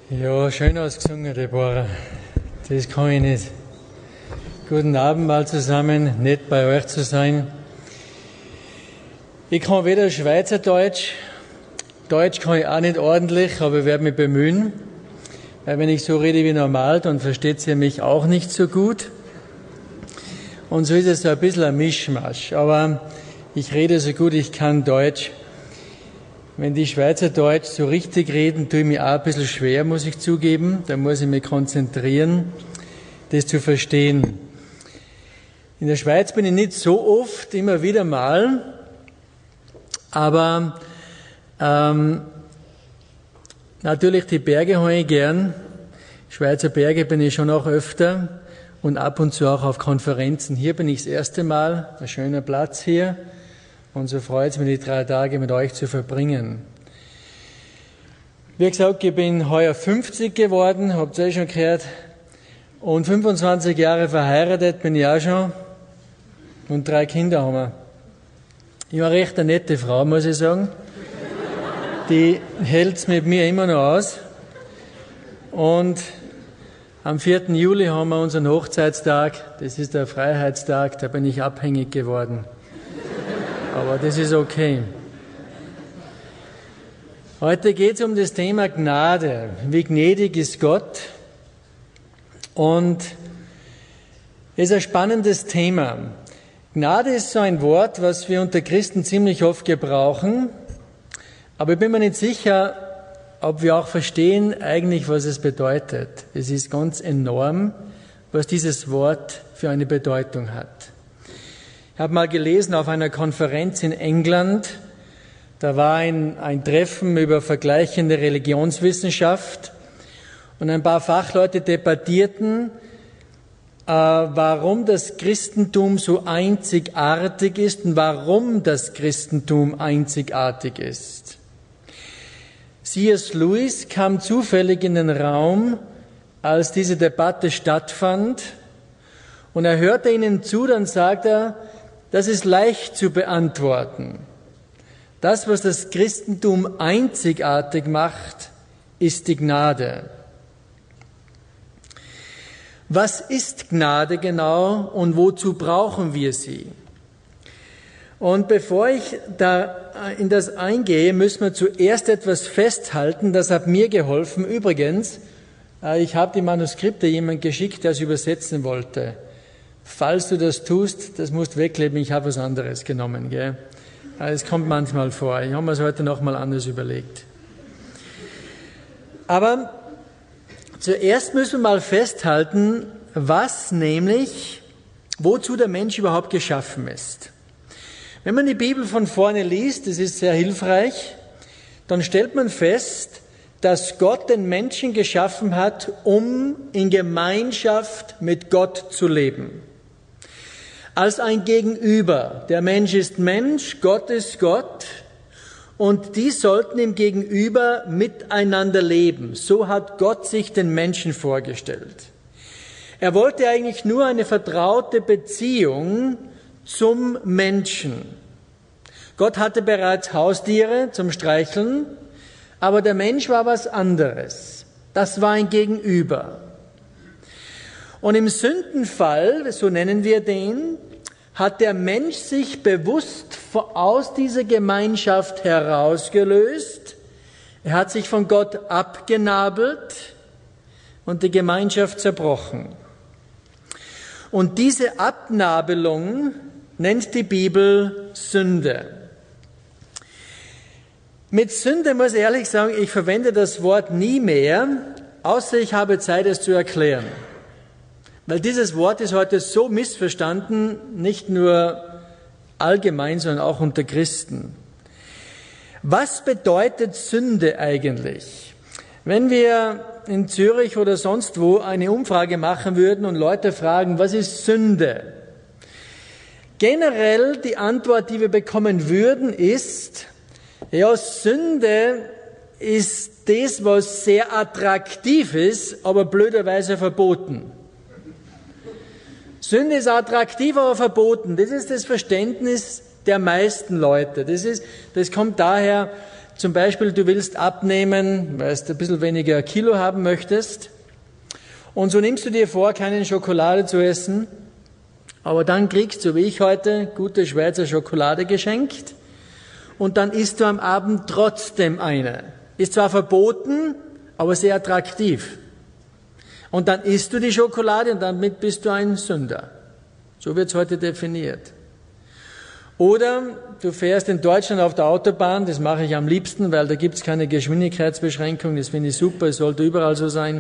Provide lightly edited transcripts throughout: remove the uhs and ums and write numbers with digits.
Ja, schön ausgesungen, Deborah. Das kann ich nicht. Guten Abend mal zusammen, nett bei euch zu sein. Ich kann weder Schweizerdeutsch, Deutsch kann ich auch nicht ordentlich, aber ich werde mich bemühen. Weil wenn ich so rede wie normal, dann versteht ihr mich auch nicht so gut. Und so ist es so ein bisschen ein Mischmasch. Aber ich rede so gut ich kann Deutsch. Wenn die Schweizerdeutsch so richtig reden, tue ich mir auch ein bisschen schwer, muss ich zugeben. Da muss ich mich konzentrieren, das zu verstehen. In der Schweiz bin ich nicht so oft, immer wieder mal. Aber natürlich die Berge habe ich gern. Schweizer Berge bin ich schon auch öfter und ab und zu auch auf Konferenzen. Hier bin ich das erste Mal, ein schöner Platz hier. Und so freut es mich, die 3 Tage mit euch zu verbringen. Wie gesagt, ich bin heuer 50 geworden, habt ihr schon gehört. Und 25 Jahre verheiratet bin ich auch schon. Und 3 Kinder haben wir. Ich war recht eine nette Frau, muss ich sagen. Die hält's mit mir immer noch aus. Und am 4. Juli haben wir unseren Hochzeitstag. Das ist der Freiheitstag, da bin ich abhängig geworden. Aber das ist okay. Heute geht es um das Thema Gnade. Wie gnädig ist Gott? Und es ist ein spannendes Thema. Gnade ist so ein Wort, was wir unter Christen ziemlich oft gebrauchen. Aber ich bin mir nicht sicher, ob wir auch verstehen eigentlich, was es bedeutet. Es ist ganz enorm, was dieses Wort für eine Bedeutung hat. Ich habe mal gelesen auf einer Konferenz in England, da war ein Treffen über vergleichende Religionswissenschaft und ein paar Fachleute debattierten, warum das Christentum so einzigartig ist und warum das Christentum einzigartig ist. C.S. Lewis kam zufällig in den Raum, als diese Debatte stattfand, und er hörte ihnen zu, dann sagt er, das ist leicht zu beantworten. Das, was das Christentum einzigartig macht, ist die Gnade. Was ist Gnade genau und wozu brauchen wir sie? Und bevor ich da in das eingehe, müssen wir zuerst etwas festhalten, das hat mir geholfen. Übrigens, ich habe die Manuskripte jemand geschickt, der es übersetzen wollte. Falls du das tust, das musst du wegleben, ich habe was anderes genommen. Gell? Es kommt manchmal vor, ich habe mir es heute nochmal anders überlegt. Aber zuerst müssen wir mal festhalten, wozu der Mensch überhaupt geschaffen ist. Wenn man die Bibel von vorne liest, das ist sehr hilfreich, dann stellt man fest, dass Gott den Menschen geschaffen hat, um in Gemeinschaft mit Gott zu leben. Als ein Gegenüber. Der Mensch ist Mensch, Gott ist Gott. Und die sollten im Gegenüber miteinander leben. So hat Gott sich den Menschen vorgestellt. Er wollte eigentlich nur eine vertraute Beziehung zum Menschen. Gott hatte bereits Haustiere zum Streicheln, aber der Mensch war was anderes. Das war ein Gegenüber. Und im Sündenfall, so nennen wir den, hat der Mensch sich bewusst aus dieser Gemeinschaft herausgelöst. Er hat sich von Gott abgenabelt und die Gemeinschaft zerbrochen. Und diese Abnabelung nennt die Bibel Sünde. Mit Sünde muss ich ehrlich sagen, ich verwende das Wort nie mehr, außer ich habe Zeit, es zu erklären. Weil dieses Wort ist heute so missverstanden, nicht nur allgemein, sondern auch unter Christen. Was bedeutet Sünde eigentlich? Wenn wir in Zürich oder sonst wo eine Umfrage machen würden und Leute fragen, was ist Sünde? Generell die Antwort, die wir bekommen würden, ist, ja, Sünde ist das, was sehr attraktiv ist, aber blöderweise verboten. Sünde ist attraktiv, aber verboten. Das ist das Verständnis der meisten Leute. Das kommt daher, zum Beispiel, du willst abnehmen, weil du ein bisschen weniger Kilo haben möchtest. Und so nimmst du dir vor, keine Schokolade zu essen. Aber dann kriegst du, wie ich heute, gute Schweizer Schokolade geschenkt. Und dann isst du am Abend trotzdem eine. Ist zwar verboten, aber sehr attraktiv. Und dann isst du die Schokolade und damit bist du ein Sünder. So wird es heute definiert. Oder du fährst in Deutschland auf der Autobahn, das mache ich am liebsten, weil da gibt es keine Geschwindigkeitsbeschränkung, das finde ich super, es sollte überall so sein.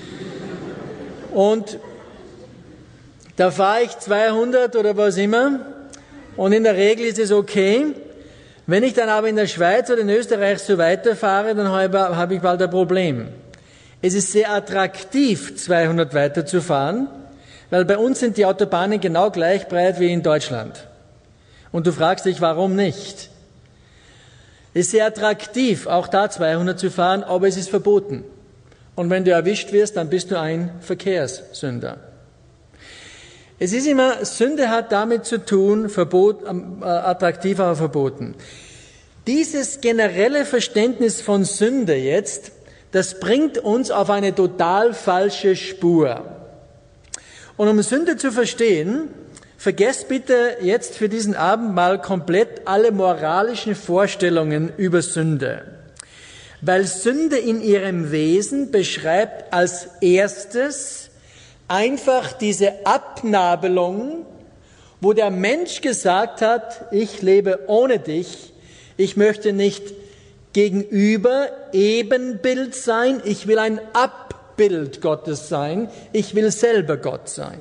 Und da fahre ich 200 oder was immer und in der Regel ist es okay. Wenn ich dann aber in der Schweiz oder in Österreich so weiterfahre, dann habe ich bald ein Problem. Es ist sehr attraktiv, 200 weiterzufahren, weil bei uns sind die Autobahnen genau gleich breit wie in Deutschland. Und du fragst dich, warum nicht? Es ist sehr attraktiv, auch da 200 zu fahren, aber es ist verboten. Und wenn du erwischt wirst, dann bist du ein Verkehrssünder. Es ist immer, Sünde hat damit zu tun, attraktiv, aber verboten. Dieses generelle Verständnis von Sünde jetzt, das bringt uns auf eine total falsche Spur. Und um Sünde zu verstehen, vergesst bitte jetzt für diesen Abend mal komplett alle moralischen Vorstellungen über Sünde. Weil Sünde in ihrem Wesen beschreibt als erstes einfach diese Abnabelung, wo der Mensch gesagt hat, ich lebe ohne dich, ich möchte nicht gegenüber Ebenbild sein, ich will ein Abbild Gottes sein, ich will selber Gott sein.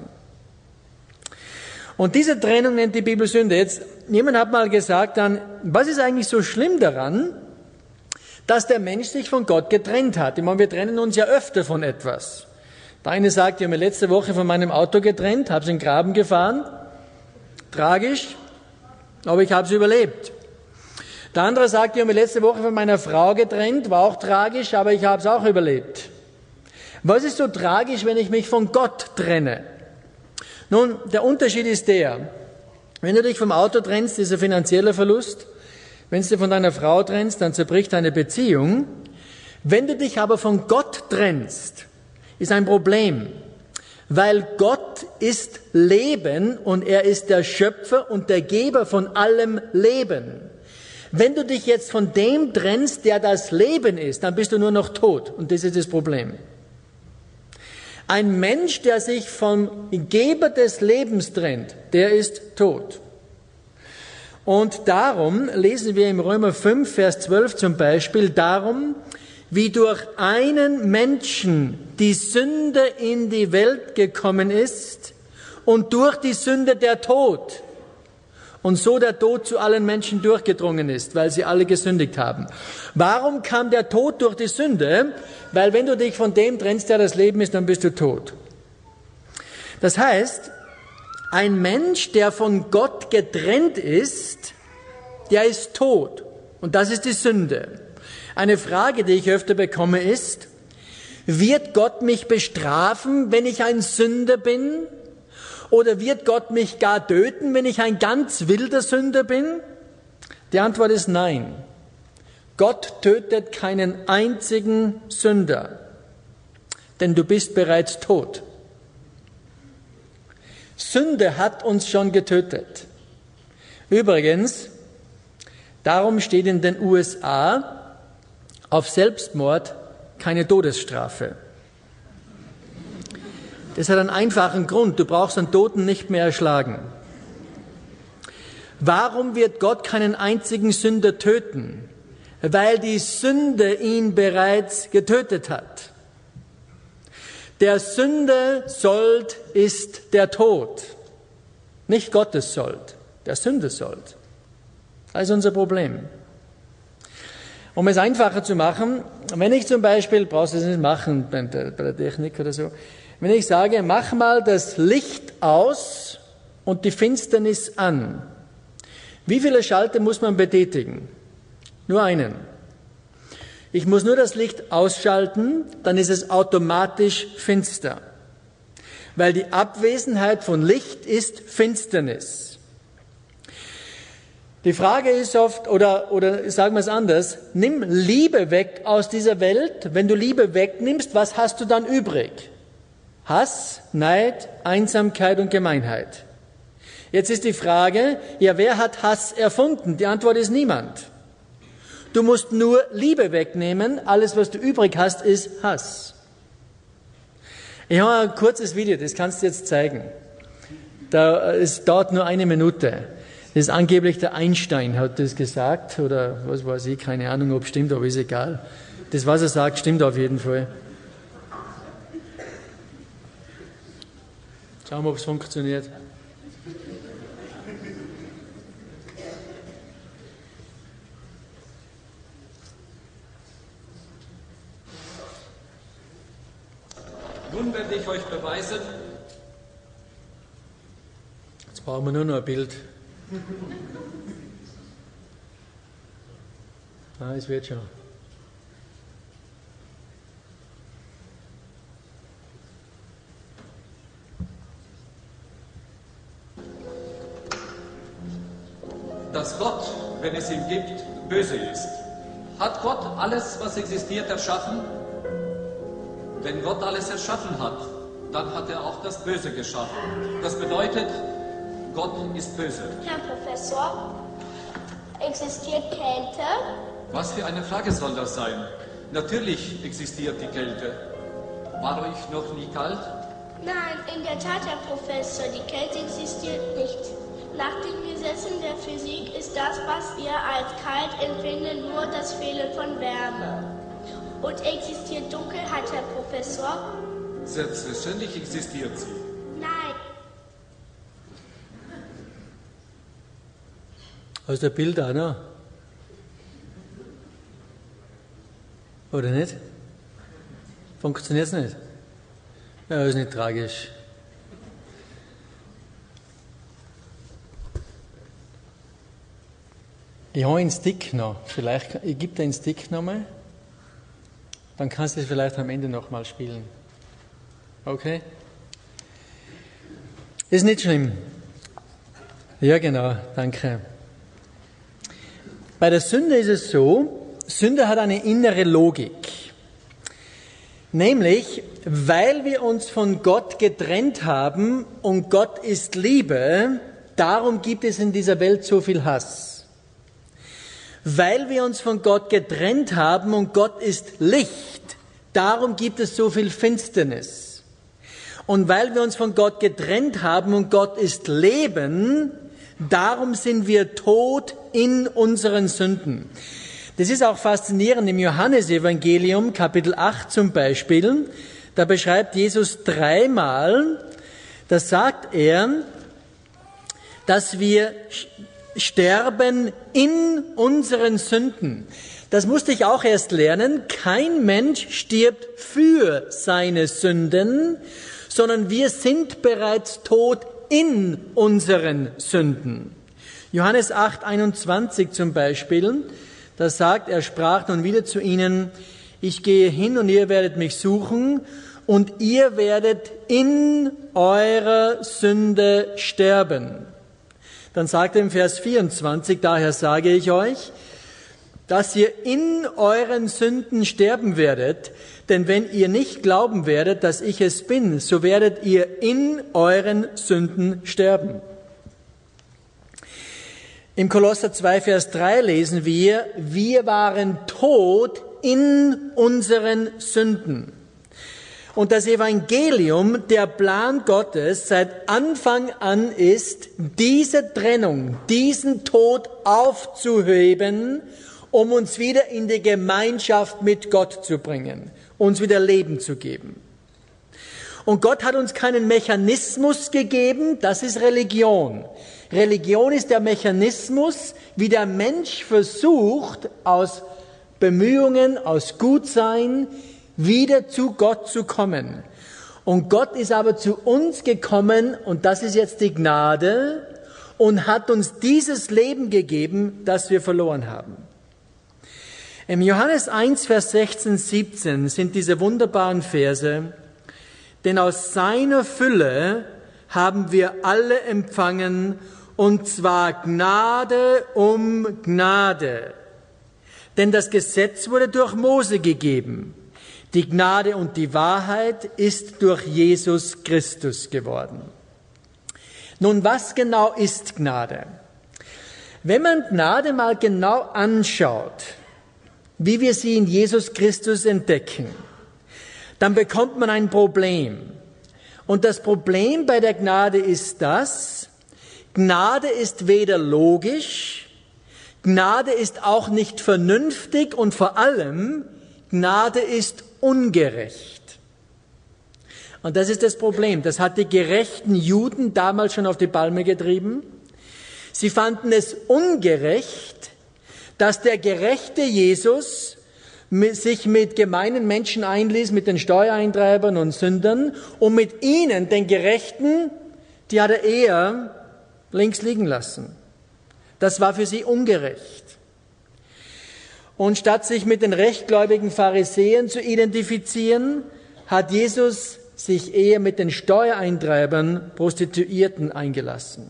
Und diese Trennung nennt die Bibel Sünde. Jetzt, jemand hat mal gesagt dann, was ist eigentlich so schlimm daran, dass der Mensch sich von Gott getrennt hat? Ich meine, wir trennen uns ja öfter von etwas. Der eine sagt, ich habe mich letzte Woche von meinem Auto getrennt, habe es in den Graben gefahren. Tragisch, aber ich habe es überlebt. Der andere sagt, ich habe mich letzte Woche von meiner Frau getrennt, war auch tragisch, aber ich habe es auch überlebt. Was ist so tragisch, wenn ich mich von Gott trenne? Nun, der Unterschied ist der, wenn du dich vom Auto trennst, ist ein finanzieller Verlust. Wenn du dich von deiner Frau trennst, dann zerbricht deine Beziehung. Wenn du dich aber von Gott trennst, ist ein Problem, weil Gott ist Leben und er ist der Schöpfer und der Geber von allem Leben. Wenn du dich jetzt von dem trennst, der das Leben ist, dann bist du nur noch tot und das ist das Problem. Ein Mensch, der sich vom Geber des Lebens trennt, der ist tot. Und darum lesen wir im Römer 5, Vers 12 zum Beispiel, darum, wie durch einen Menschen die Sünde in die Welt gekommen ist und durch die Sünde der Tod. Und so der Tod zu allen Menschen durchgedrungen ist, weil sie alle gesündigt haben. Warum kam der Tod durch die Sünde? Weil wenn du dich von dem trennst, der das Leben ist, dann bist du tot. Das heißt, ein Mensch, der von Gott getrennt ist, der ist tot. Und das ist die Sünde. Eine Frage, die ich öfter bekomme, ist, wird Gott mich bestrafen, wenn ich ein Sünder bin? Oder wird Gott mich gar töten, wenn ich ein ganz wilder Sünder bin? Die Antwort ist nein. Gott tötet keinen einzigen Sünder, denn du bist bereits tot. Sünde hat uns schon getötet. Übrigens, darum steht in den USA auf Selbstmord keine Todesstrafe. Das hat einen einfachen Grund. Du brauchst einen Toten nicht mehr erschlagen. Warum wird Gott keinen einzigen Sünder töten? Weil die Sünde ihn bereits getötet hat. Der Sünde Sold ist der Tod. Nicht Gottes Sold, der Sünde Sold. Das ist unser Problem. Um es einfacher zu machen, wenn ich zum Beispiel, brauchst du es nicht machen bei der Technik oder so, wenn ich sage, mach mal das Licht aus und die Finsternis an. Wie viele Schalter muss man betätigen? Nur einen. Ich muss nur das Licht ausschalten, dann ist es automatisch finster. Weil die Abwesenheit von Licht ist Finsternis. Die Frage ist oft, oder sagen wir es anders, nimm Liebe weg aus dieser Welt. Wenn du Liebe wegnimmst, was hast du dann übrig? Hass, Neid, Einsamkeit und Gemeinheit. Jetzt ist die Frage, ja, wer hat Hass erfunden? Die Antwort ist niemand. Du musst nur Liebe wegnehmen, alles, was du übrig hast, ist Hass. Ich habe ein kurzes Video, das kannst du jetzt zeigen. Es dauert nur 1 Minute. Das ist angeblich der Einstein, hat das gesagt, oder was weiß ich, keine Ahnung, ob es stimmt, aber ist egal. Das, was er sagt, stimmt auf jeden Fall. Schauen wir, ob es funktioniert. Nun werde ich euch beweisen. Jetzt brauchen wir nur noch ein Bild. Es wird schon. Dass Gott, wenn es ihn gibt, böse ist. Hat Gott alles, was existiert, erschaffen? Wenn Gott alles erschaffen hat, dann hat er auch das Böse geschaffen. Das bedeutet, Gott ist böse. Herr Professor, existiert Kälte? Was für eine Frage soll das sein? Natürlich existiert die Kälte. War euch noch nie kalt? Nein, in der Tat, Herr Professor, die Kälte existiert nicht. Nach den Gesetzen der Physik ist das, was wir als kalt empfinden, nur das Fehlen von Wärme. Und existiert Dunkelheit, Herr Professor? Selbstverständlich existiert sie. Nein. Aus der Bild auch noch? Oder nicht? Funktioniert es nicht? Ja, ist nicht tragisch. Ich habe einen Stick noch. Vielleicht, ich gebe dir einen Stick nochmal. Dann kannst du es vielleicht am Ende nochmal spielen. Okay? Ist nicht schlimm. Ja, genau. Danke. Bei der Sünde ist es so, Sünde hat eine innere Logik. Nämlich, weil wir uns von Gott getrennt haben und Gott ist Liebe, darum gibt es in dieser Welt so viel Hass. Weil wir uns von Gott getrennt haben und Gott ist Licht, darum gibt es so viel Finsternis. Und weil wir uns von Gott getrennt haben und Gott ist Leben, darum sind wir tot in unseren Sünden. Das ist auch faszinierend im Johannesevangelium, Kapitel 8 zum Beispiel. Da beschreibt Jesus 3-mal, da sagt er, dass wir sterben in unseren Sünden. Das musste ich auch erst lernen. Kein Mensch stirbt für seine Sünden, sondern wir sind bereits tot in unseren Sünden. Johannes 8,21 zum Beispiel, da sagt, er sprach nun wieder zu ihnen, ich gehe hin und ihr werdet mich suchen und ihr werdet in eurer Sünde sterben. Dann sagt er im Vers 24, daher sage ich euch, dass ihr in euren Sünden sterben werdet, denn wenn ihr nicht glauben werdet, dass ich es bin, so werdet ihr in euren Sünden sterben. Im Kolosser 2, Vers 3 lesen wir waren tot in unseren Sünden. Und das Evangelium, der Plan Gottes seit Anfang an ist, diese Trennung, diesen Tod aufzuheben, um uns wieder in die Gemeinschaft mit Gott zu bringen, uns wieder Leben zu geben. Und Gott hat uns keinen Mechanismus gegeben, das ist Religion. Religion ist der Mechanismus, wie der Mensch versucht, aus Bemühungen, aus Gutsein, wieder zu Gott zu kommen. Und Gott ist aber zu uns gekommen, und das ist jetzt die Gnade, und hat uns dieses Leben gegeben, das wir verloren haben. Im Johannes 1, Vers 16, 17 sind diese wunderbaren Verse, denn aus seiner Fülle haben wir alle empfangen und zwar Gnade um Gnade. Denn das Gesetz wurde durch Mose gegeben. Die Gnade und die Wahrheit ist durch Jesus Christus geworden. Nun, was genau ist Gnade? Wenn man Gnade mal genau anschaut, wie wir sie in Jesus Christus entdecken, dann bekommt man ein Problem. Und das Problem bei der Gnade ist das: Gnade ist weder logisch, Gnade ist auch nicht vernünftig und vor allem, Gnade ist ungerecht. Und das ist das Problem. Das hat die gerechten Juden damals schon auf die Palme getrieben. Sie fanden es ungerecht, dass der gerechte Jesus sich mit gemeinen Menschen einließ, mit den Steuereintreibern und Sündern, und mit ihnen, den Gerechten, die hat er eher links liegen lassen. Das war für sie ungerecht. Und statt sich mit den rechtgläubigen Pharisäern zu identifizieren, hat Jesus sich eher mit den Steuereintreibern, Prostituierten eingelassen.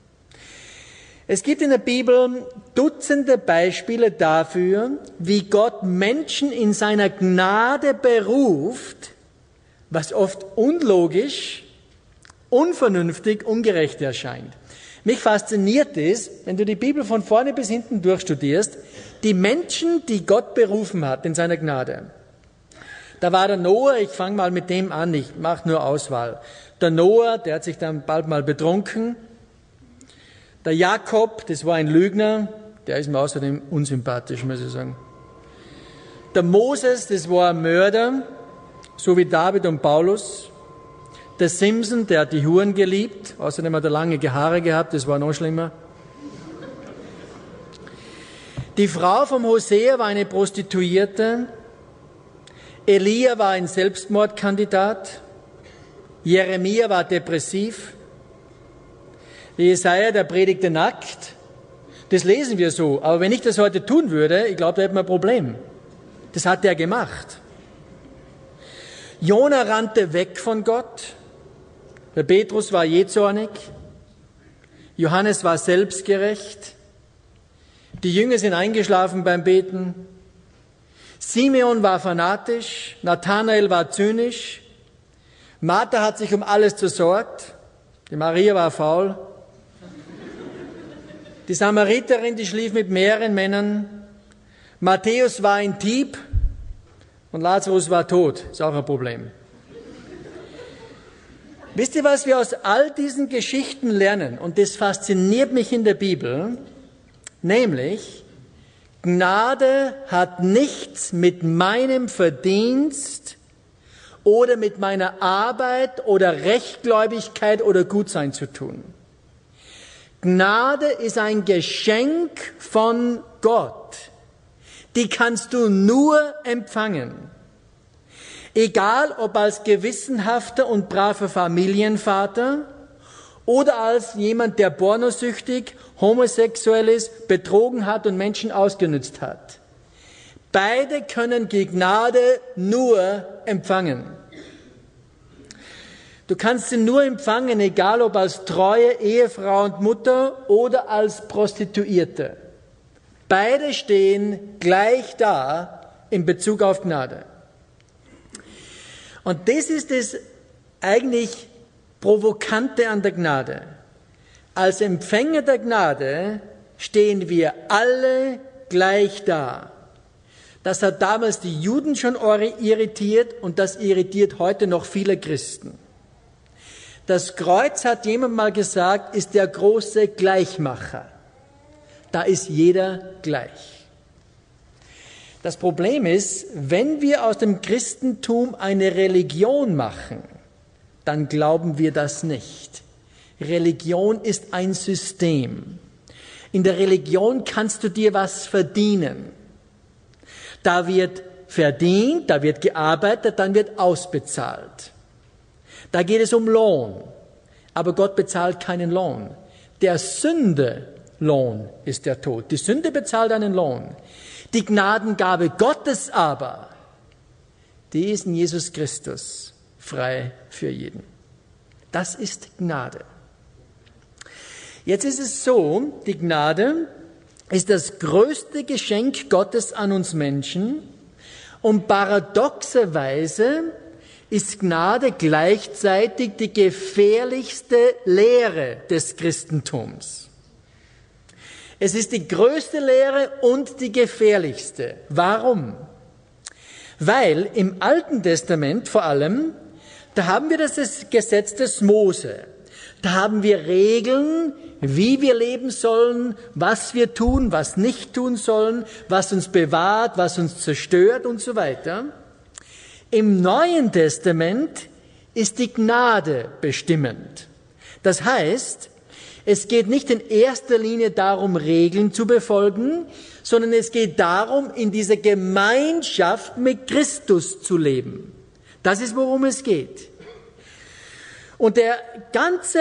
Es gibt in der Bibel Dutzende Beispiele dafür, wie Gott Menschen in seiner Gnade beruft, was oft unlogisch, unvernünftig, ungerecht erscheint. Mich fasziniert es, wenn du die Bibel von vorne bis hinten durchstudierst, die Menschen, die Gott berufen hat in seiner Gnade. Da war der Noah, ich fange mal mit dem an, ich mache nur Auswahl. Der Noah, der hat sich dann bald mal betrunken. Der Jakob, das war ein Lügner, der ist mir außerdem unsympathisch, muss ich sagen. Der Moses, das war ein Mörder, so wie David und Paulus. Der Simson, der hat die Huren geliebt, außerdem hat er lange Haare gehabt, das war noch schlimmer. Die Frau vom Hosea war eine Prostituierte. Elia war ein Selbstmordkandidat. Jeremia war depressiv. Jesaja, der predigte nackt. Das lesen wir so. Aber wenn ich das heute tun würde, ich glaube, da hätten wir ein Problem. Das hat er gemacht. Jona rannte weg von Gott. Der Petrus war jähzornig. Johannes war selbstgerecht. Die Jünger sind eingeschlafen beim Beten. Simeon war fanatisch. Nathanael war zynisch. Martha hat sich um alles zersorgt. Die Maria war faul. Die Samariterin, die schlief mit mehreren Männern. Matthäus war ein Dieb und Lazarus war tot. Ist auch ein Problem. Wisst ihr, was wir aus all diesen Geschichten lernen? Und das fasziniert mich in der Bibel. Nämlich, Gnade hat nichts mit meinem Verdienst oder mit meiner Arbeit oder Rechtgläubigkeit oder Gutsein zu tun. Gnade ist ein Geschenk von Gott. Die kannst du nur empfangen. Egal ob als gewissenhafter und braver Familienvater oder als jemand, der pornosüchtig, homosexuell ist, betrogen hat und Menschen ausgenützt hat. Beide können die Gnade nur empfangen. Du kannst sie nur empfangen, egal ob als treue Ehefrau und Mutter oder als Prostituierte. Beide stehen gleich da in Bezug auf Gnade. Und das ist das eigentlich Provokante an der Gnade. Als Empfänger der Gnade stehen wir alle gleich da. Das hat damals die Juden schon irritiert und das irritiert heute noch viele Christen. Das Kreuz, hat jemand mal gesagt, ist der große Gleichmacher. Da ist jeder gleich. Das Problem ist, wenn wir aus dem Christentum eine Religion machen, dann glauben wir das nicht. Religion ist ein System. In der Religion kannst du dir was verdienen. Da wird verdient, da wird gearbeitet, dann wird ausbezahlt. Da geht es um Lohn. Aber Gott bezahlt keinen Lohn. Der Sünde Lohn ist der Tod. Die Sünde bezahlt einen Lohn. Die Gnadengabe Gottes aber, die ist in Jesus Christus frei für jeden. Das ist Gnade. Jetzt ist es so, die Gnade ist das größte Geschenk Gottes an uns Menschen und paradoxerweise ist Gnade gleichzeitig die gefährlichste Lehre des Christentums. Es ist die größte Lehre und die gefährlichste. Warum? Weil im Alten Testament vor allem, da haben wir das Gesetz des Mose. Da haben wir Regeln, wie wir leben sollen, was wir tun, was nicht tun sollen, was uns bewahrt, was uns zerstört und so weiter. Im Neuen Testament ist die Gnade bestimmend. Das heißt, es geht nicht in erster Linie darum, Regeln zu befolgen, sondern es geht darum, in dieser Gemeinschaft mit Christus zu leben. Das ist, worum es geht. Und der ganze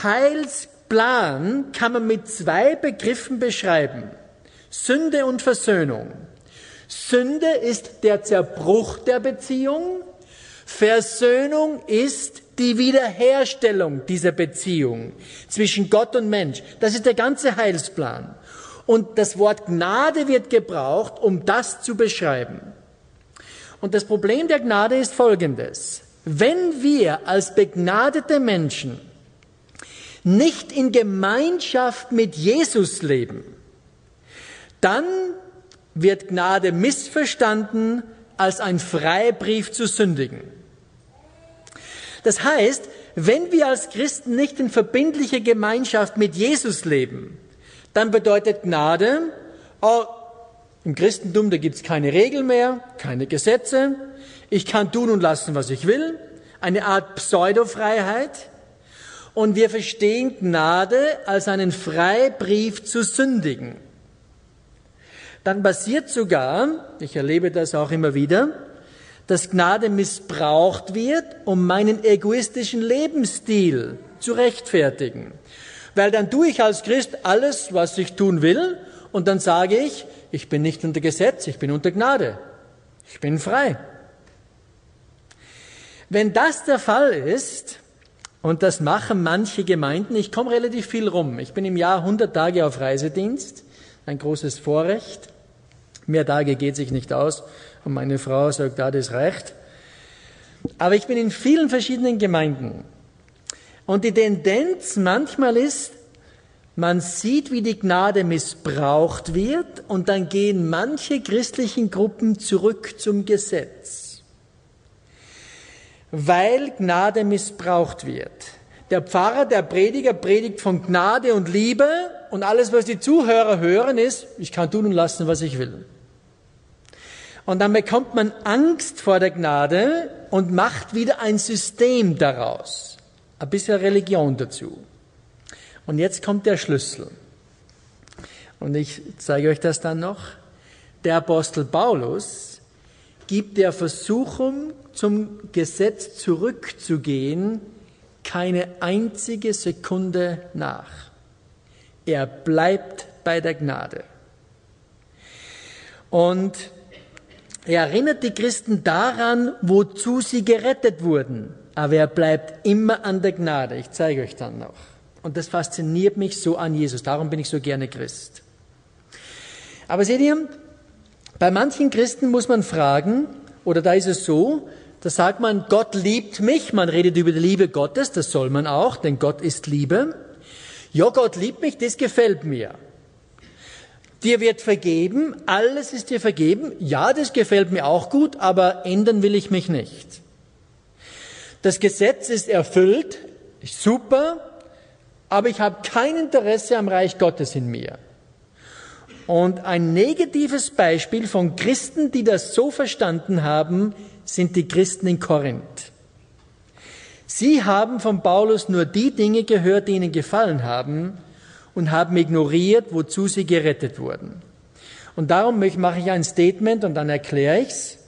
Heilsplan kann man mit 2 Begriffen beschreiben. Sünde und Versöhnung. Sünde ist der Zerbruch der Beziehung. Versöhnung ist die Wiederherstellung dieser Beziehung zwischen Gott und Mensch. Das ist der ganze Heilsplan. Und das Wort Gnade wird gebraucht, um das zu beschreiben. Und das Problem der Gnade ist folgendes. Wenn wir als begnadete Menschen nicht in Gemeinschaft mit Jesus leben, dann wird Gnade missverstanden als ein Freibrief zu sündigen. Das heißt, wenn wir als Christen nicht in verbindlicher Gemeinschaft mit Jesus leben, dann bedeutet Gnade, im Christentum, da gibt es keine Regeln mehr, keine Gesetze, ich kann tun und lassen, was ich will, eine Art Pseudofreiheit. Und wir verstehen Gnade als einen Freibrief zu sündigen. Dann passiert sogar, ich erlebe das auch immer wieder, dass Gnade missbraucht wird, um meinen egoistischen Lebensstil zu rechtfertigen. Weil dann tue ich als Christ alles, was ich tun will, und dann sage ich, ich bin nicht unter Gesetz, ich bin unter Gnade. Ich bin frei. Wenn das der Fall ist, und das machen manche Gemeinden, ich komme relativ viel rum. Ich bin im Jahr 100 Tage auf Reisedienst, ein großes Vorrecht. Mehr Tage geht sich nicht aus. Und meine Frau sagt, das reicht. Aber ich bin in vielen verschiedenen Gemeinden. Und die Tendenz manchmal ist, man sieht, wie die Gnade missbraucht wird und dann gehen manche christlichen Gruppen zurück zum Gesetz. Weil Gnade missbraucht wird. Der Pfarrer, der Prediger predigt von Gnade und Liebe und alles, was die Zuhörer hören, ist, ich kann tun und lassen, was ich will. Und dann bekommt man Angst vor der Gnade und macht wieder ein System daraus. Ein bisschen Religion dazu. Und jetzt kommt der Schlüssel. Und ich zeige euch das dann noch. Der Apostel Paulus gibt der Versuchung, zum Gesetz zurückzugehen, keine einzige Sekunde nach. Er bleibt bei der Gnade. Und er erinnert die Christen daran, wozu sie gerettet wurden. Aber er bleibt immer an der Gnade. Ich zeige euch dann noch. Und das fasziniert mich so an Jesus. Darum bin ich so gerne Christ. Aber seht ihr, bei manchen Christen muss man fragen, oder da ist es so, da sagt man, Gott liebt mich. Man redet über die Liebe Gottes. Das soll man auch, denn Gott ist Liebe. Ja, Gott liebt mich, das gefällt mir. Dir wird vergeben, alles ist dir vergeben. Ja, das gefällt mir auch gut, aber ändern will ich mich nicht. Das Gesetz ist erfüllt, super, aber ich habe kein Interesse am Reich Gottes in mir. Und ein negatives Beispiel von Christen, die das so verstanden haben, sind die Christen in Korinth. Sie haben von Paulus nur die Dinge gehört, die ihnen gefallen haben und haben ignoriert, wozu sie gerettet wurden. Und darum mache ich ein Statement und dann erkläre ich es.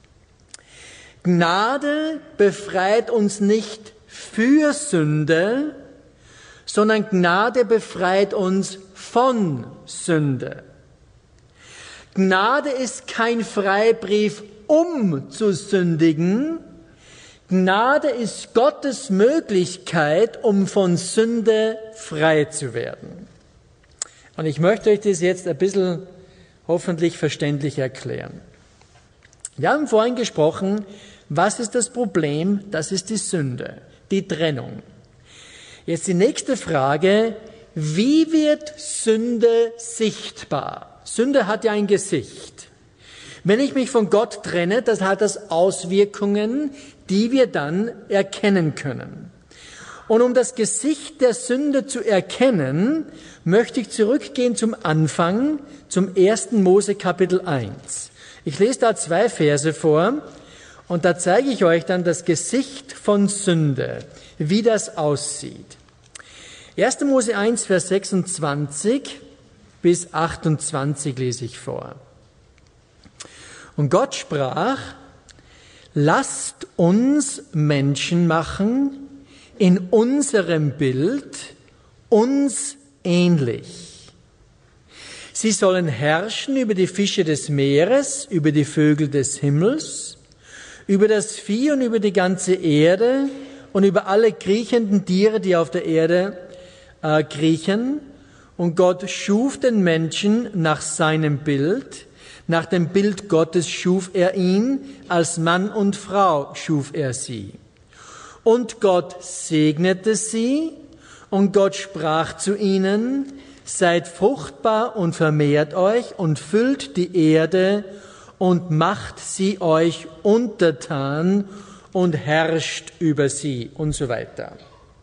Gnade befreit uns nicht für Sünde, sondern Gnade befreit uns von Sünde. Gnade ist kein Freibrief, um zu sündigen. Gnade ist Gottes Möglichkeit, um von Sünde frei zu werden. Und ich möchte euch das jetzt ein bisschen hoffentlich verständlich erklären. Wir haben vorhin gesprochen, was ist das Problem? Das ist die Sünde, die Trennung. Jetzt die nächste Frage, wie wird Sünde sichtbar? Sünde hat ja ein Gesicht. Wenn ich mich von Gott trenne, das hat das Auswirkungen, die wir dann erkennen können. Und um das Gesicht der Sünde zu erkennen, möchte ich zurückgehen zum Anfang, zum 1. Mose Kapitel 1. Ich lese da 2 Verse vor und da zeige ich euch dann das Gesicht von Sünde, wie das aussieht. 1. Mose 1, Vers 26 bis 28 lese ich vor. Und Gott sprach, lasst uns Menschen machen, in unserem Bild, uns ähnlich. Sie sollen herrschen über die Fische des Meeres, über die Vögel des Himmels, über das Vieh und über die ganze Erde und über alle kriechenden Tiere, die auf der Erde kriechen. Und Gott schuf den Menschen nach seinem Bild. Nach dem Bild Gottes schuf er ihn, als Mann und Frau schuf er sie. Und Gott segnete sie, und Gott sprach zu ihnen, seid fruchtbar und vermehrt euch und füllt die Erde und macht sie euch untertan und herrscht über sie und so weiter.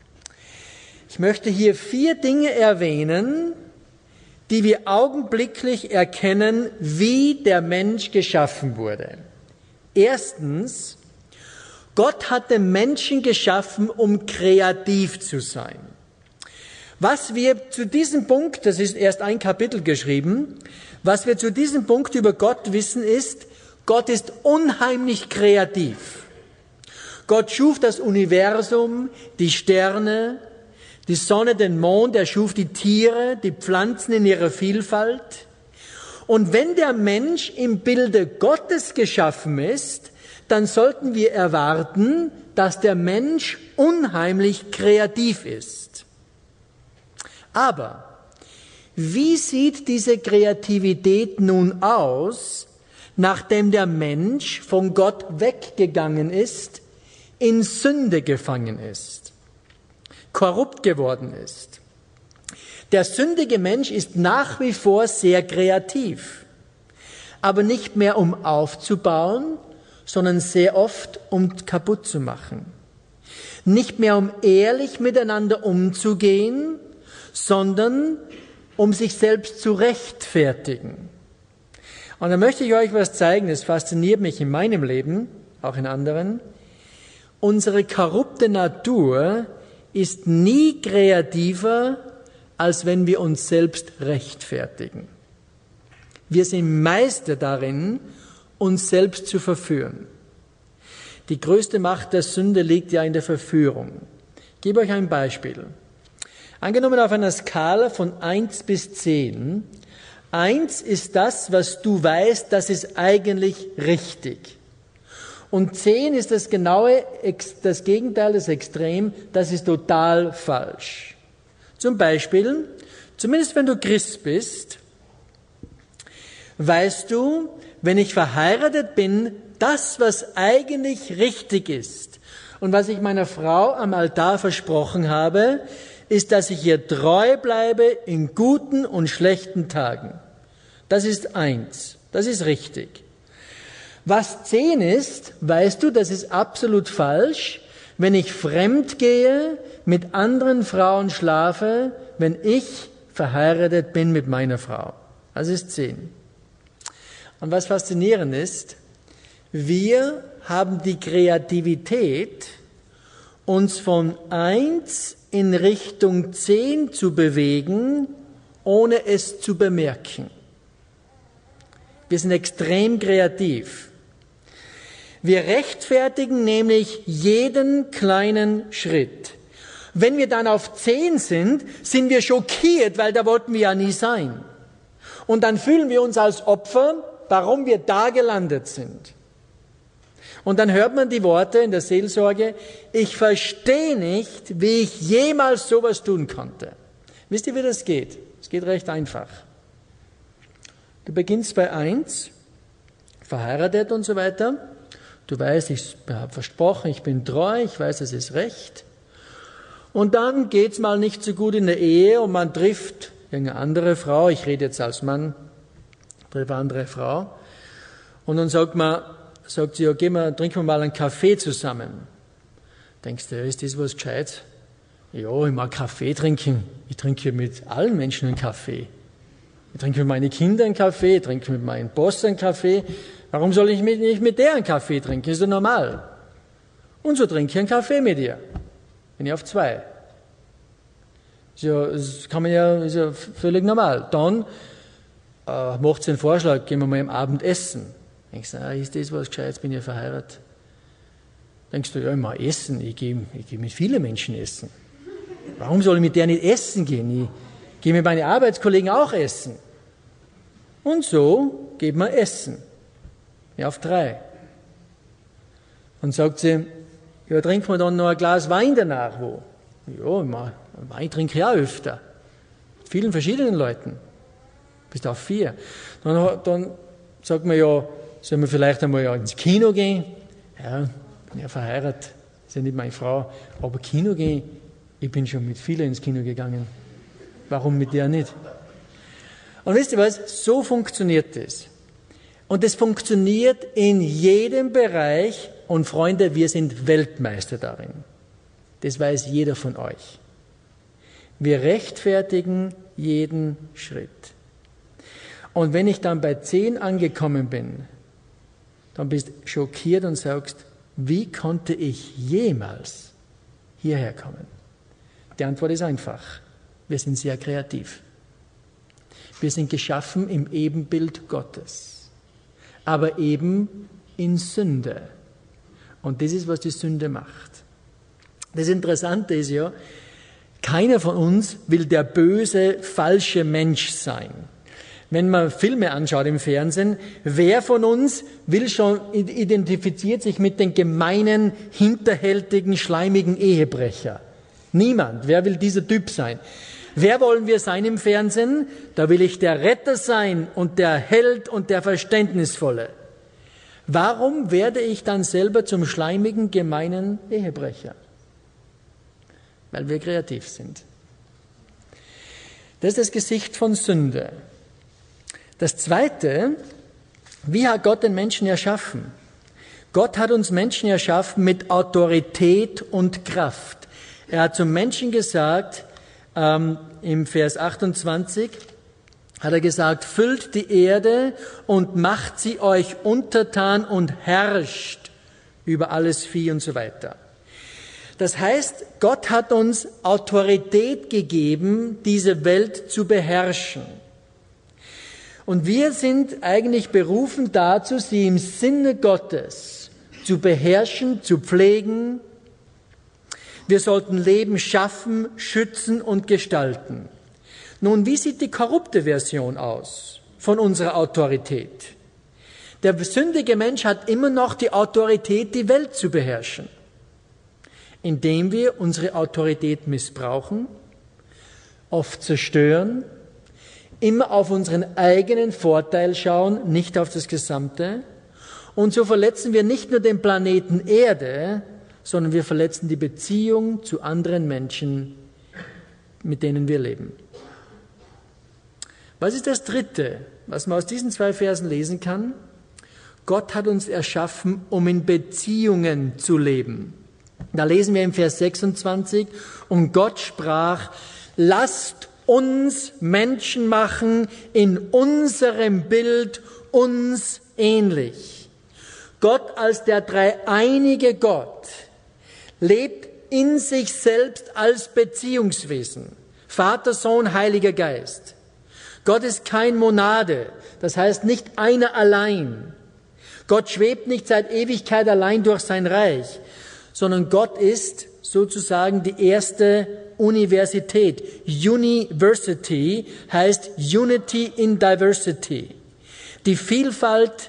Ich möchte hier 4 Dinge erwähnen, die wir augenblicklich erkennen, wie der Mensch geschaffen wurde. Erstens, Gott hat den Menschen geschaffen, um kreativ zu sein. Was wir zu diesem Punkt, das ist erst ein Kapitel geschrieben, was wir zu diesem Punkt über Gott wissen ist, Gott ist unheimlich kreativ. Gott schuf das Universum, die Sterne, die Sonne, den Mond, er schuf die Tiere, die Pflanzen in ihrer Vielfalt. Und wenn der Mensch im Bilde Gottes geschaffen ist, dann sollten wir erwarten, dass der Mensch unheimlich kreativ ist. Aber wie sieht diese Kreativität nun aus, nachdem der Mensch von Gott weggegangen ist, in Sünde gefangen ist, korrupt geworden ist? Der sündige Mensch ist nach wie vor sehr kreativ, aber nicht mehr um aufzubauen, sondern sehr oft um kaputt zu machen. Nicht mehr um ehrlich miteinander umzugehen, sondern um sich selbst zu rechtfertigen. Und da möchte ich euch was zeigen, das fasziniert mich in meinem Leben, auch in anderen. Unsere korrupte Natur ist nie kreativer, als wenn wir uns selbst rechtfertigen. Wir sind Meister darin, uns selbst zu verführen. Die größte Macht der Sünde liegt ja in der Verführung. Ich gebe euch ein Beispiel. Angenommen auf einer Skala von 1 bis 10. 1 ist das, was du weißt, das ist eigentlich richtig. Und 10 ist das Gegenteil, das Extrem, das ist total falsch. Zum Beispiel, zumindest wenn du Christ bist, weißt du, wenn ich verheiratet bin, das, was eigentlich richtig ist und was ich meiner Frau am Altar versprochen habe, ist, dass ich ihr treu bleibe in guten und schlechten Tagen. Das ist 1, das ist richtig. Was 10 ist, weißt du, das ist absolut falsch, wenn ich fremd gehe, mit anderen Frauen schlafe, wenn ich verheiratet bin mit meiner Frau. Das ist 10. Und was faszinierend ist, wir haben die Kreativität, uns von 1 in Richtung 10 zu bewegen, ohne es zu bemerken. Wir sind extrem kreativ. Wir rechtfertigen nämlich jeden kleinen Schritt. Wenn wir dann auf 10 sind, sind wir schockiert, weil da wollten wir ja nie sein. Und dann fühlen wir uns als Opfer, warum wir da gelandet sind. Und dann hört man die Worte in der Seelsorge, ich verstehe nicht, wie ich jemals sowas tun konnte. Wisst ihr, wie das geht? Es geht recht einfach. Du beginnst bei 1, verheiratet und so weiter. Du weißt, ich habe versprochen, ich bin treu, ich weiß, es ist recht. Und dann geht's mal nicht so gut in der Ehe und man trifft eine andere Frau, ich rede jetzt als Mann, trifft eine andere Frau. Und dann sagt sie, ja, trinken wir mal einen Kaffee zusammen. Denkst du, ist das was Gescheites? Ja, ich mag Kaffee trinken. Ich trinke mit allen Menschen einen Kaffee. Ich trinke mit meinen Kindern einen Kaffee, ich trinke mit meinem Boss einen Kaffee. Warum soll ich nicht mit der einen Kaffee trinken? Ist doch normal. Und so trinke ich einen Kaffee mit ihr. Bin ich auf 2. Ist ja völlig normal. Dann macht sie einen Vorschlag, gehen wir mal am Abend essen. Denkst du, ist das was Gescheites, bin ich verheiratet? Denkst du, ja, ich mag essen, ich gehe mit vielen Menschen essen. Warum soll ich mit der nicht essen gehen? Ich gehe mit meinen Arbeitskollegen auch essen. Und so geht man essen. Ja, auf 3. Und sagt sie, ja, trinken wir dann noch ein Glas Wein danach, wo? Ja, Wein trinke ich auch öfter. Mit vielen verschiedenen Leuten. Bis auf 4. Dann sagt man ja, sollen wir vielleicht einmal ins Kino gehen? Ja, bin ja verheiratet, ist ja nicht meine Frau. Aber Kino gehen, ich bin schon mit vielen ins Kino gegangen. Warum mit der nicht? Und wisst ihr was? So funktioniert das. Und es funktioniert in jedem Bereich. Und Freunde, wir sind Weltmeister darin. Das weiß jeder von euch. Wir rechtfertigen jeden Schritt. Und wenn ich dann bei 10 angekommen bin, dann bist du schockiert und sagst, wie konnte ich jemals hierher kommen? Die Antwort ist einfach. Wir sind sehr kreativ. Wir sind geschaffen im Ebenbild Gottes, aber eben in Sünde. Und das ist, was die Sünde macht. Das Interessante ist ja, keiner von uns will der böse, falsche Mensch sein. Wenn man Filme anschaut im Fernsehen, wer von uns identifiziert sich mit den gemeinen, hinterhältigen, schleimigen Ehebrecher? Niemand. Wer will dieser Typ sein? Wer wollen wir sein im Fernsehen? Da will ich der Retter sein und der Held und der Verständnisvolle. Warum werde ich dann selber zum schleimigen, gemeinen Ehebrecher? Weil wir kreativ sind. Das ist das Gesicht von Sünde. Das Zweite, wie hat Gott den Menschen erschaffen? Gott hat uns Menschen erschaffen mit Autorität und Kraft. Er hat zum Menschen gesagt, im Vers 28, hat er gesagt, füllt die Erde und macht sie euch untertan und herrscht über alles Vieh und so weiter. Das heißt, Gott hat uns Autorität gegeben, diese Welt zu beherrschen. Und wir sind eigentlich berufen dazu, sie im Sinne Gottes zu beherrschen, zu pflegen. Wir sollten Leben schaffen, schützen und gestalten. Nun, wie sieht die korrupte Version aus von unserer Autorität? Der sündige Mensch hat immer noch die Autorität, die Welt zu beherrschen, indem wir unsere Autorität missbrauchen, oft zerstören, immer auf unseren eigenen Vorteil schauen, nicht auf das Gesamte. Und so verletzen wir nicht nur den Planeten Erde, sondern wir verletzen die Beziehung zu anderen Menschen, mit denen wir leben. Was ist das Dritte, was man aus diesen 2 Versen lesen kann? Gott hat uns erschaffen, um in Beziehungen zu leben. Da lesen wir im Vers 26, und Gott sprach, lasst uns Menschen machen in unserem Bild uns ähnlich. Gott als der dreieinige Gott lebt in sich selbst als Beziehungswesen. Vater, Sohn, Heiliger Geist. Gott ist kein Monade, das heißt nicht einer allein. Gott schwebt nicht seit Ewigkeit allein durch sein Reich, sondern Gott ist sozusagen die erste Universität. University heißt Unity in Diversity. Die Vielfalt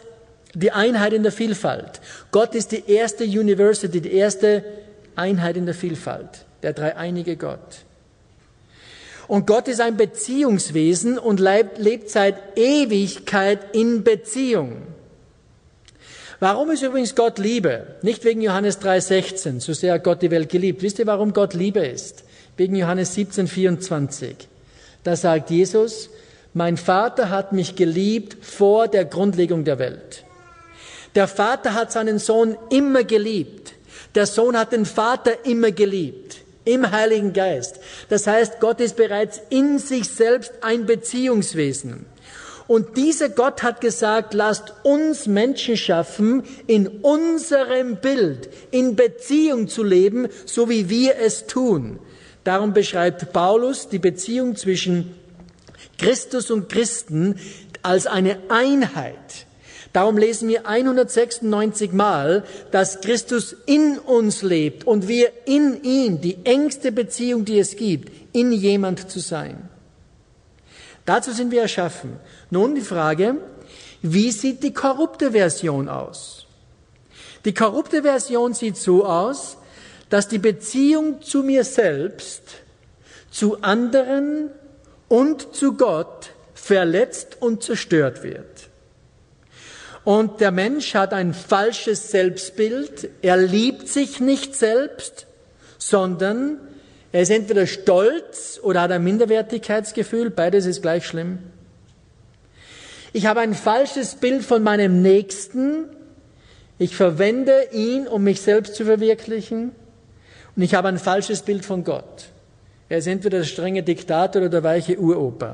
Die Einheit in der Vielfalt. Gott ist die erste University, die erste Einheit in der Vielfalt. Der dreieinige Gott. Und Gott ist ein Beziehungswesen und lebt seit Ewigkeit in Beziehung. Warum ist übrigens Gott Liebe? Nicht wegen Johannes 3,16, so sehr hat Gott die Welt geliebt. Wisst ihr, warum Gott Liebe ist? Wegen Johannes 17,24. Da sagt Jesus, mein Vater hat mich geliebt vor der Grundlegung der Welt. Der Vater hat seinen Sohn immer geliebt. Der Sohn hat den Vater immer geliebt. Im Heiligen Geist. Das heißt, Gott ist bereits in sich selbst ein Beziehungswesen. Und dieser Gott hat gesagt, lasst uns Menschen schaffen, in unserem Bild, in Beziehung zu leben, so wie wir es tun. Darum beschreibt Paulus die Beziehung zwischen Christus und Christen als eine Einheit. Darum lesen wir 196 Mal, dass Christus in uns lebt und wir in ihm, die engste Beziehung, die es gibt, in jemand zu sein. Dazu sind wir erschaffen. Nun die Frage, wie sieht die korrupte Version aus? Die korrupte Version sieht so aus, dass die Beziehung zu mir selbst, zu anderen und zu Gott verletzt und zerstört wird. Und der Mensch hat ein falsches Selbstbild. Er liebt sich nicht selbst, sondern er ist entweder stolz oder hat ein Minderwertigkeitsgefühl. Beides ist gleich schlimm. Ich habe ein falsches Bild von meinem Nächsten. Ich verwende ihn, um mich selbst zu verwirklichen. Und ich habe ein falsches Bild von Gott. Er ist entweder der strenge Diktator oder der weiche Uropa.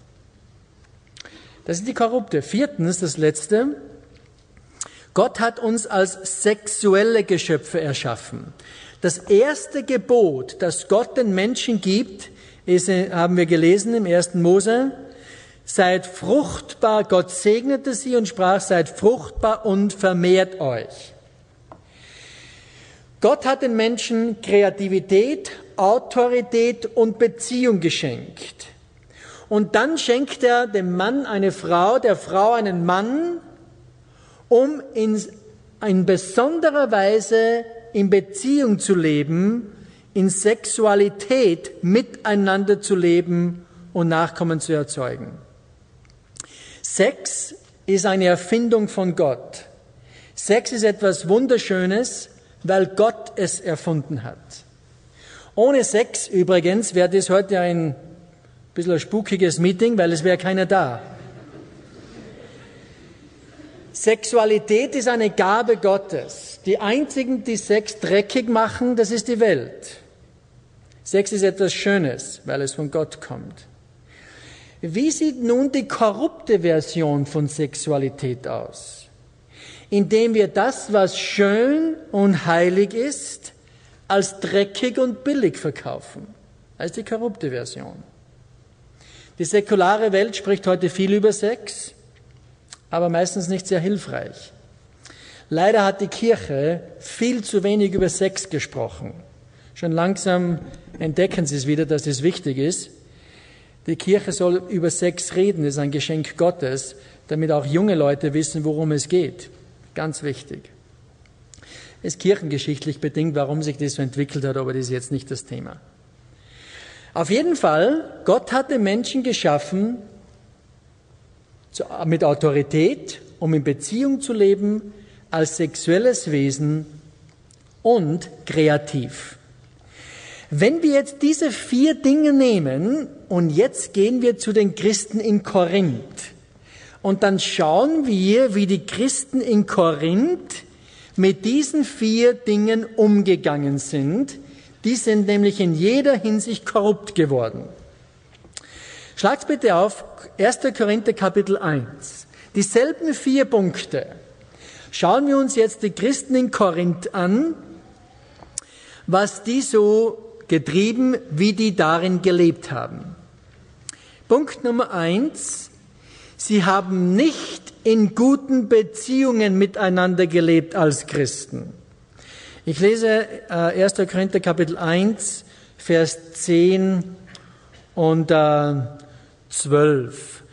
Das ist die korrupte. Viertens, das letzte. Gott hat uns als sexuelle Geschöpfe erschaffen. Das erste Gebot, das Gott den Menschen gibt, ist, haben wir gelesen im 1. Mose, seid fruchtbar, Gott segnete sie und sprach, seid fruchtbar und vermehrt euch. Gott hat den Menschen Kreativität, Autorität und Beziehung geschenkt. Und dann schenkt er dem Mann eine Frau, der Frau einen Mann, um in besonderer Weise in Beziehung zu leben, in Sexualität miteinander zu leben und Nachkommen zu erzeugen. Sex ist eine Erfindung von Gott. Sex ist etwas Wunderschönes, weil Gott es erfunden hat. Ohne Sex übrigens wäre das heute ein bisschen ein spukiges Meeting, weil es wäre keiner da. Sexualität ist eine Gabe Gottes. Die einzigen, die Sex dreckig machen, das ist die Welt. Sex ist etwas Schönes, weil es von Gott kommt. Wie sieht nun die korrupte Version von Sexualität aus? Indem wir das, was schön und heilig ist, als dreckig und billig verkaufen. Das ist die korrupte Version. Die säkulare Welt spricht heute viel über Sex, aber meistens nicht sehr hilfreich. Leider hat die Kirche viel zu wenig über Sex gesprochen. Schon langsam entdecken sie es wieder, dass es wichtig ist. Die Kirche soll über Sex reden, das ist ein Geschenk Gottes, damit auch junge Leute wissen, worum es geht. Ganz wichtig. Ist kirchengeschichtlich bedingt, warum sich das so entwickelt hat, aber das ist jetzt nicht das Thema. Auf jeden Fall, Gott hat den Menschen geschaffen, mit Autorität, um in Beziehung zu leben, als sexuelles Wesen und kreativ. Wenn wir jetzt diese 4 Dinge nehmen und jetzt gehen wir zu den Christen in Korinth und dann schauen wir, wie die Christen in Korinth mit diesen 4 Dingen umgegangen sind, die sind nämlich in jeder Hinsicht korrupt geworden. Schlagt's bitte auf, 1. Korinther Kapitel 1. Dieselben 4 Punkte. Schauen wir uns jetzt die Christen in Korinth an, was die so getrieben, wie die darin gelebt haben. Punkt Nummer 1. Sie haben nicht in guten Beziehungen miteinander gelebt als Christen. Ich lese 1. Korinther Kapitel 1, Vers 10 und 12.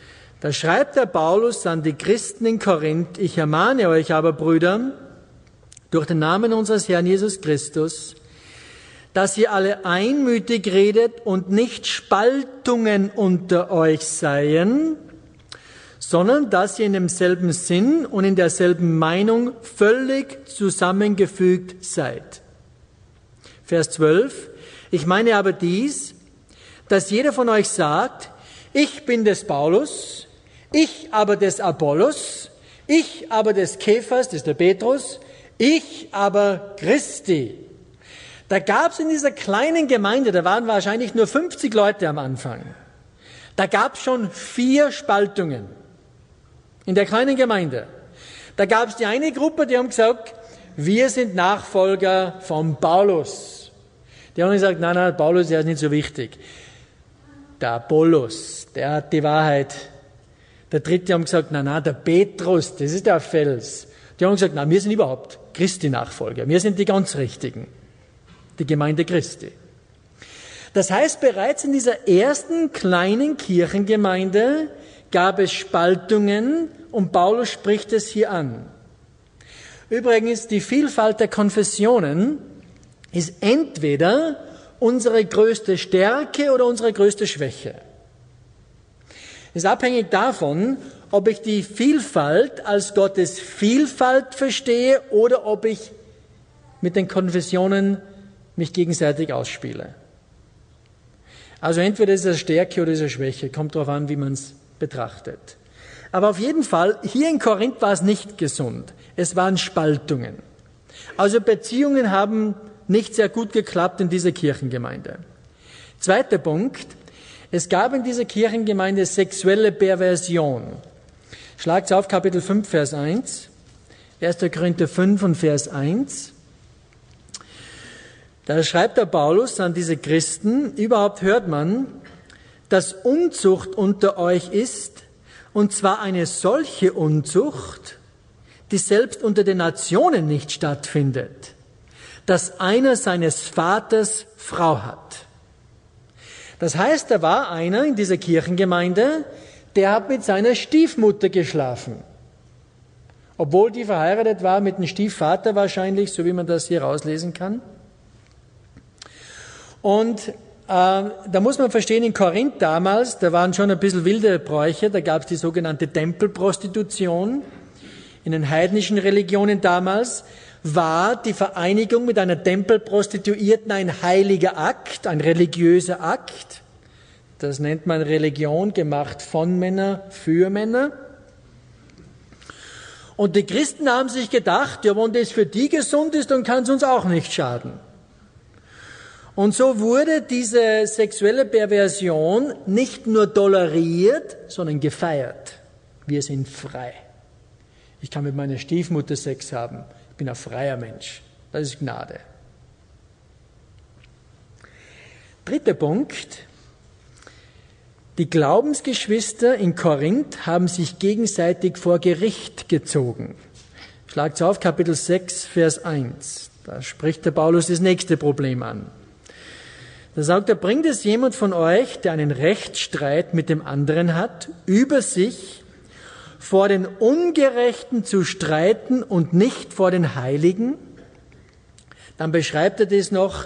Da schreibt der Paulus an die Christen in Korinth: Ich ermahne euch aber, Brüder, durch den Namen unseres Herrn Jesus Christus, dass ihr alle einmütig redet und nicht Spaltungen unter euch seien, sondern dass ihr in demselben Sinn und in derselben Meinung völlig zusammengefügt seid. Vers 12. Ich meine aber dies, dass jeder von euch sagt: Ich bin des Paulus, ich aber des Apollos, ich aber des Kephas, das ist der Petrus, ich aber Christi. Da gab es in dieser kleinen Gemeinde, da waren wahrscheinlich nur 50 Leute am Anfang, da gab es schon 4 Spaltungen in der kleinen Gemeinde. Da gab es die eine Gruppe, die haben gesagt, wir sind Nachfolger von Paulus. Die haben gesagt, nein, Paulus, der ist nicht so wichtig. Der Apollos, der hat die Wahrheit. Der dritte haben gesagt, nein, der Petrus, das ist der Fels. Die haben gesagt, nein, wir sind überhaupt Christi-Nachfolger. Wir sind die ganz Richtigen. Die Gemeinde Christi. Das heißt, bereits in dieser ersten kleinen Kirchengemeinde gab es Spaltungen und Paulus spricht es hier an. Übrigens, die Vielfalt der Konfessionen ist entweder unsere größte Stärke oder unsere größte Schwäche. Es ist abhängig davon, ob ich die Vielfalt als Gottes Vielfalt verstehe oder ob ich mit den Konfessionen mich gegenseitig ausspiele. Also entweder ist es Stärke oder ist es Schwäche, kommt darauf an, wie man es betrachtet. Aber auf jeden Fall, hier in Korinth war es nicht gesund. Es waren Spaltungen. Also Beziehungen haben nicht sehr gut geklappt in dieser Kirchengemeinde. Zweiter Punkt, es gab in dieser Kirchengemeinde sexuelle Perversion. Schlagt's auf, Kapitel 5, Vers 1. 1. Korinther 5 und Vers 1. Da schreibt der Paulus an diese Christen, überhaupt hört man, dass Unzucht unter euch ist, und zwar eine solche Unzucht, die selbst unter den Nationen nicht stattfindet, dass einer seines Vaters Frau hat. Das heißt, da war einer in dieser Kirchengemeinde, der hat mit seiner Stiefmutter geschlafen. Obwohl die verheiratet war mit dem Stiefvater wahrscheinlich, so wie man das hier rauslesen kann. Und da muss man verstehen, in Korinth damals, da waren schon ein bisschen wilde Bräuche, da gab es die sogenannte Tempelprostitution. In den heidnischen Religionen damals war die Vereinigung mit einer Tempelprostituierten ein heiliger Akt, ein religiöser Akt. Das nennt man Religion, gemacht von Männern für Männer. Und die Christen haben sich gedacht, ja, wenn das für die gesund ist, dann kann es uns auch nicht schaden. Und so wurde diese sexuelle Perversion nicht nur toleriert, sondern gefeiert. Wir sind frei. Ich kann mit meiner Stiefmutter Sex haben. Ich bin ein freier Mensch. Das ist Gnade. Dritter Punkt. Die Glaubensgeschwister in Korinth haben sich gegenseitig vor Gericht gezogen. Schlagt's auf, Kapitel 6, Vers 1. Da spricht der Paulus das nächste Problem an. Da sagt er, bringt es jemand von euch, der einen Rechtsstreit mit dem anderen hat, über sich vor den Ungerechten zu streiten und nicht vor den Heiligen? Dann beschreibt er das noch,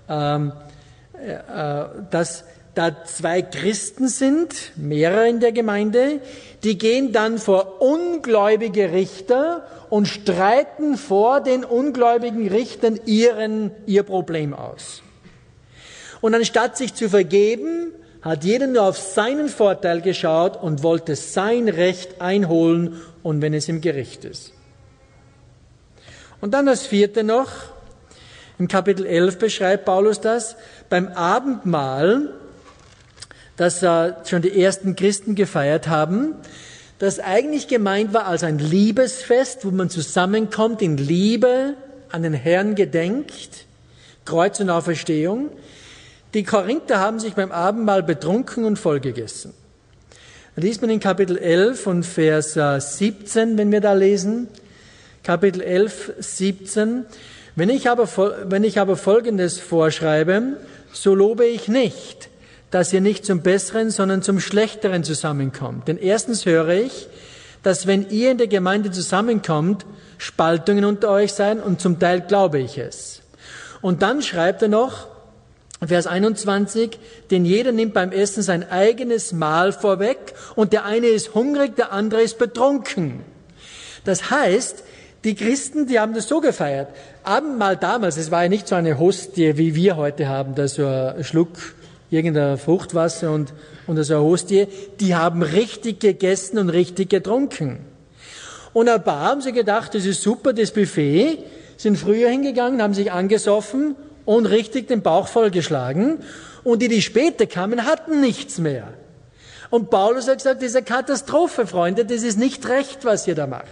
dass da 2 Christen sind, mehrere in der Gemeinde, die gehen dann vor ungläubige Richter und streiten vor den ungläubigen Richtern ihr Problem aus. Und anstatt sich zu vergeben, hat jeder nur auf seinen Vorteil geschaut und wollte sein Recht einholen, und wenn es im Gericht ist. Und dann das 4. noch, im Kapitel 11 beschreibt Paulus das, beim Abendmahl, das schon die ersten Christen gefeiert haben, das eigentlich gemeint war als ein Liebesfest, wo man zusammenkommt, in Liebe an den Herrn gedenkt, Kreuz und Auferstehung. Die Korinther haben sich beim Abendmahl betrunken und vollgegessen. Da liest man in Kapitel 11 und Vers 17, wenn wir da lesen. Kapitel 11, 17. Wenn ich aber Folgendes vorschreibe, so lobe ich nicht, dass ihr nicht zum Besseren, sondern zum Schlechteren zusammenkommt. Denn erstens höre ich, dass wenn ihr in der Gemeinde zusammenkommt, Spaltungen unter euch seien und zum Teil glaube ich es. Und dann schreibt er noch, Vers 21, denn jeder nimmt beim Essen sein eigenes Mahl vorweg und der eine ist hungrig, der andere ist betrunken. Das heißt, die Christen, die haben das so gefeiert. Abendmahl damals, es war ja nicht so eine Hostie, wie wir heute haben, da so ein Schluck irgendein Fruchtwasser und so eine Hostie, die haben richtig gegessen und richtig getrunken. Und ein paar haben sich gedacht, das ist super, das Buffet, sind früher hingegangen, haben sich angesoffen und richtig den Bauch vollgeschlagen. Und die später kamen, hatten nichts mehr. Und Paulus hat gesagt, das ist eine Katastrophe, Freunde, das ist nicht recht, was ihr da macht.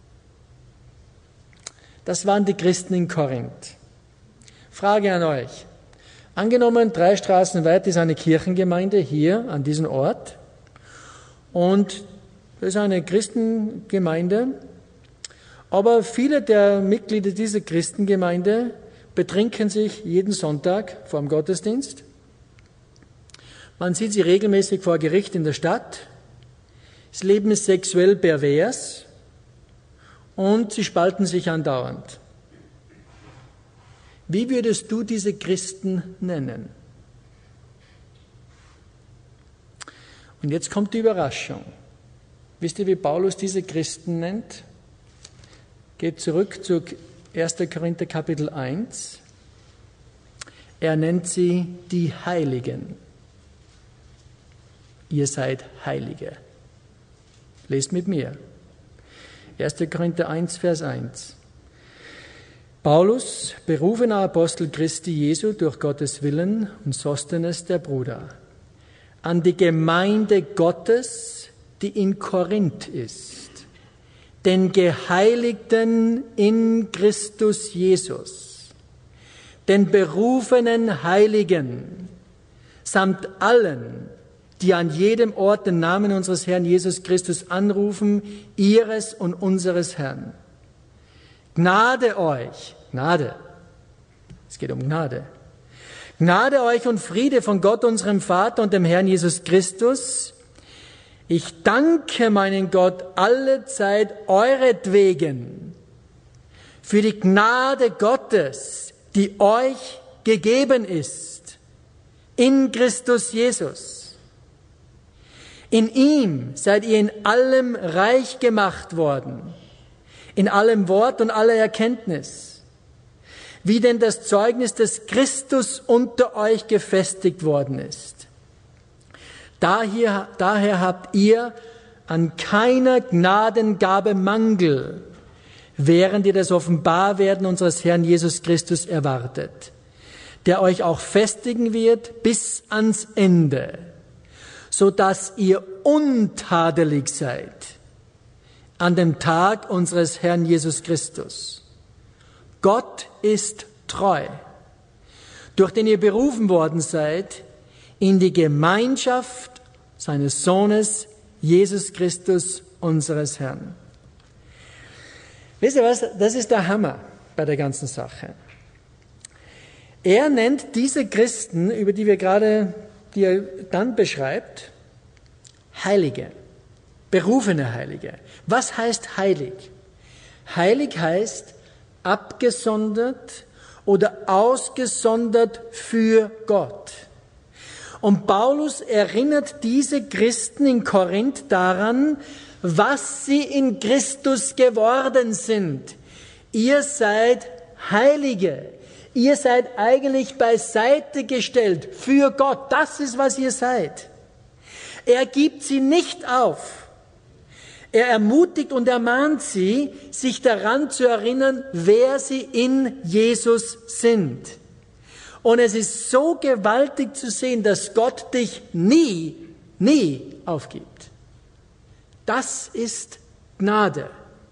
Das waren die Christen in Korinth. Frage an euch. Angenommen, 3 Straßen weit ist eine Kirchengemeinde hier an diesem Ort. Und das ist eine Christengemeinde. Aber viele der Mitglieder dieser Christengemeinde betrinken sich jeden Sonntag vor dem Gottesdienst. Man sieht sie regelmäßig vor Gericht in der Stadt. Das Leben ist sexuell pervers und sie spalten sich andauernd. Wie würdest du diese Christen nennen? Und jetzt kommt die Überraschung. Wisst ihr, wie Paulus diese Christen nennt? Geht zurück zu 1. Korinther Kapitel 1. Er nennt sie die Heiligen. Ihr seid Heilige. Lest mit mir. 1. Korinther 1, Vers 1. Paulus, berufener Apostel Christi Jesu durch Gottes Willen und Sosthenes der Bruder, an die Gemeinde Gottes, die in Korinth ist, den Geheiligten in Christus Jesus, den berufenen Heiligen, samt allen, die an jedem Ort den Namen unseres Herrn Jesus Christus anrufen, ihres und unseres Herrn. Gnade euch, Gnade, es geht um Gnade. Gnade euch und Friede von Gott, unserem Vater und dem Herrn Jesus Christus. Ich danke meinen Gott allezeit euretwegen für die Gnade Gottes, die euch gegeben ist, in Christus Jesus. In ihm seid ihr in allem reich gemacht worden, in allem Wort und aller Erkenntnis, wie denn das Zeugnis des Christus unter euch gefestigt worden ist. Daher habt ihr an keiner Gnadengabe Mangel, während ihr das Offenbarwerden unseres Herrn Jesus Christus erwartet, der euch auch festigen wird bis ans Ende, so dass ihr untadelig seid an dem Tag unseres Herrn Jesus Christus. Gott ist treu, durch den ihr berufen worden seid, in die Gemeinschaft seines Sohnes, Jesus Christus, unseres Herrn. Wisst ihr was? Das ist der Hammer bei der ganzen Sache. Er nennt diese Christen, über die die er dann beschreibt, Heilige, berufene Heilige. Was heißt heilig? Heilig heißt abgesondert oder ausgesondert für Gott. Und Paulus erinnert diese Christen in Korinth daran, was sie in Christus geworden sind. Ihr seid Heilige. Ihr seid eigentlich beiseite gestellt für Gott. Das ist, was ihr seid. Er gibt sie nicht auf. Er ermutigt und ermahnt sie, sich daran zu erinnern, wer sie in Jesus sind. Und es ist so gewaltig zu sehen, dass Gott dich nie aufgibt. Das ist Gnade.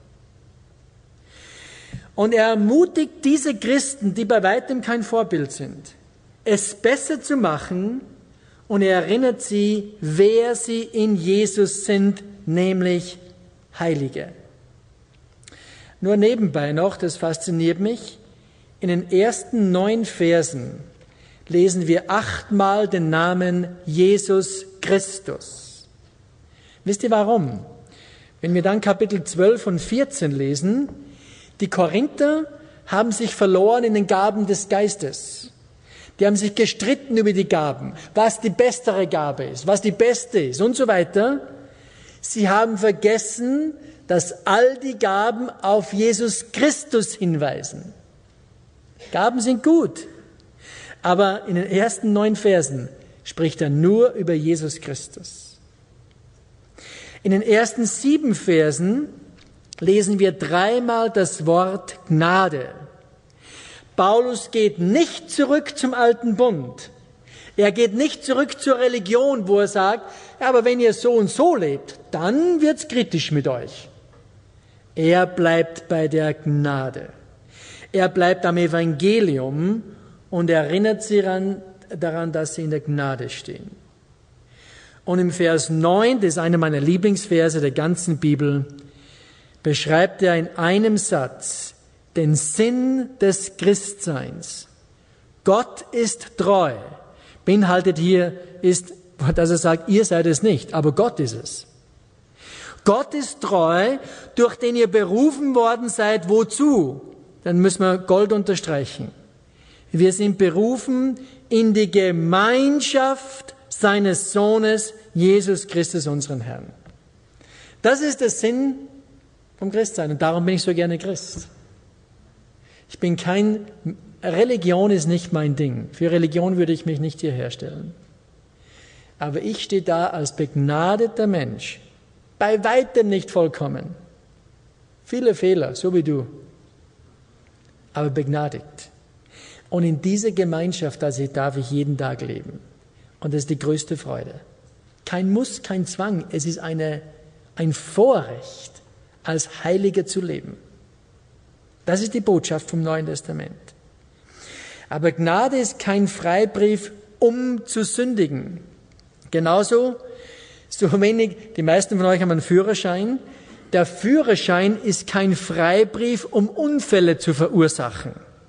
Und er ermutigt diese Christen, die bei weitem kein Vorbild sind, es besser zu machen, und er erinnert sie, wer sie in Jesus sind, nämlich Heilige. Nur nebenbei noch, das fasziniert mich, in den ersten 9 Versen lesen wir 8-mal den Namen Jesus Christus. Wisst ihr warum? Wenn wir dann Kapitel 12 und 14 lesen, die Korinther haben sich verloren in den Gaben des Geistes. Die haben sich gestritten über die Gaben, was die bessere Gabe ist, was die beste ist und so weiter. Sie haben vergessen, dass all die Gaben auf Jesus Christus hinweisen. Gaben sind gut, aber in den ersten 9 Versen spricht er nur über Jesus Christus. In den ersten 7 Versen lesen wir 3-mal das Wort Gnade. Paulus geht nicht zurück zum alten Bund. Er geht nicht zurück zur Religion, wo er sagt, ja, aber wenn ihr so und so lebt, dann wird's kritisch mit euch. Er bleibt bei der Gnade. Er bleibt am Evangelium und erinnert sie daran, dass sie in der Gnade stehen. Und im Vers 9, das ist einer meiner Lieblingsverse der ganzen Bibel, beschreibt er in einem Satz den Sinn des Christseins. Gott ist treu. Beinhaltet hier ist, dass er sagt, ihr seid es nicht, aber Gott ist es. Gott ist treu, durch den ihr berufen worden seid. Wozu? Dann müssen wir Gold unterstreichen. Wir sind berufen in die Gemeinschaft seines Sohnes, Jesus Christus, unseren Herrn. Das ist der Sinn vom Christsein und darum bin ich so gerne Christ. Religion ist nicht mein Ding. Für Religion würde ich mich nicht hierher stellen. Aber ich stehe da als begnadeter Mensch, bei weitem nicht vollkommen. Viele Fehler, so wie du, aber begnadigt. Und in dieser Gemeinschaft darf ich jeden Tag leben. Und das ist die größte Freude. Kein Muss, kein Zwang. Es ist ein Vorrecht, als Heiliger zu leben. Das ist die Botschaft vom Neuen Testament. Aber Gnade ist kein Freibrief, um zu sündigen. Genauso, so wenig, die meisten von euch haben einen Führerschein. Der Führerschein ist kein Freibrief, um Unfälle zu verursachen.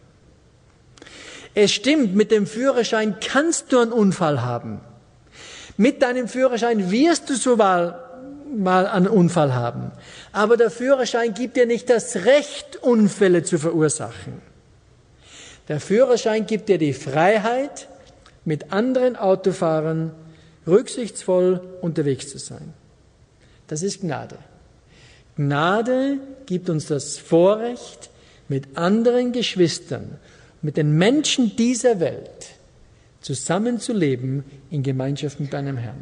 Es stimmt, mit dem Führerschein kannst du einen Unfall haben. Mit deinem Führerschein wirst du so mal einen Unfall haben. Aber der Führerschein gibt dir nicht das Recht, Unfälle zu verursachen. Der Führerschein gibt dir die Freiheit, mit anderen Autofahrern rücksichtsvoll unterwegs zu sein. Das ist Gnade. Gnade gibt uns das Vorrecht, mit anderen Geschwistern, mit den Menschen dieser Welt zusammenzuleben in Gemeinschaft mit deinem Herrn.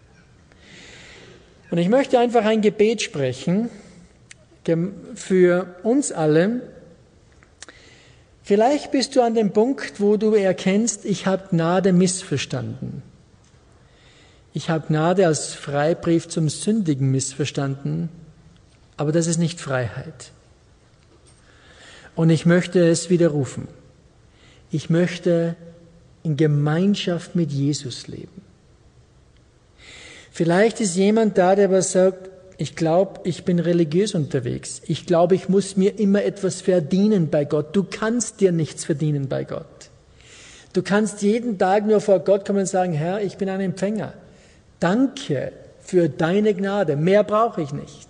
Und ich möchte einfach ein Gebet sprechen für uns alle. Vielleicht bist du an dem Punkt, wo du erkennst, ich habe Gnade missverstanden. Ich habe Gnade als Freibrief zum Sündigen missverstanden, aber das ist nicht Freiheit. Und ich möchte es widerrufen. Ich möchte in Gemeinschaft mit Jesus leben. Vielleicht ist jemand da, der aber sagt, ich glaube, ich bin religiös unterwegs. Ich glaube, ich muss mir immer etwas verdienen bei Gott. Du kannst dir nichts verdienen bei Gott. Du kannst jeden Tag nur vor Gott kommen und sagen, Herr, ich bin ein Empfänger. Danke für deine Gnade. Mehr brauche ich nicht.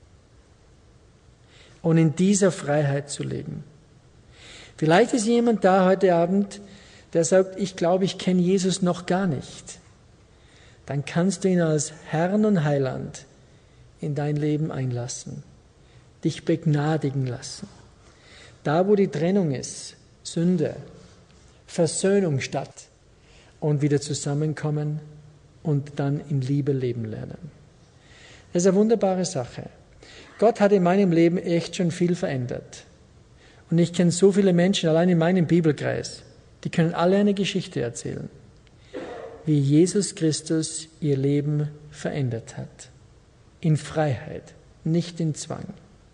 Und in dieser Freiheit zu leben. Vielleicht ist jemand da heute Abend, der sagt, ich glaube, ich kenne Jesus noch gar nicht. Dann kannst du ihn als Herrn und Heiland in dein Leben einlassen, dich begnadigen lassen. Da, wo die Trennung ist, Sünde, Versöhnung statt und wieder zusammenkommen und dann in Liebe leben lernen. Das ist eine wunderbare Sache. Gott hat in meinem Leben echt schon viel verändert. Und ich kenne so viele Menschen, allein in meinem Bibelkreis, die können alle eine Geschichte erzählen, wie Jesus Christus ihr Leben verändert hat. In Freiheit, nicht in Zwang.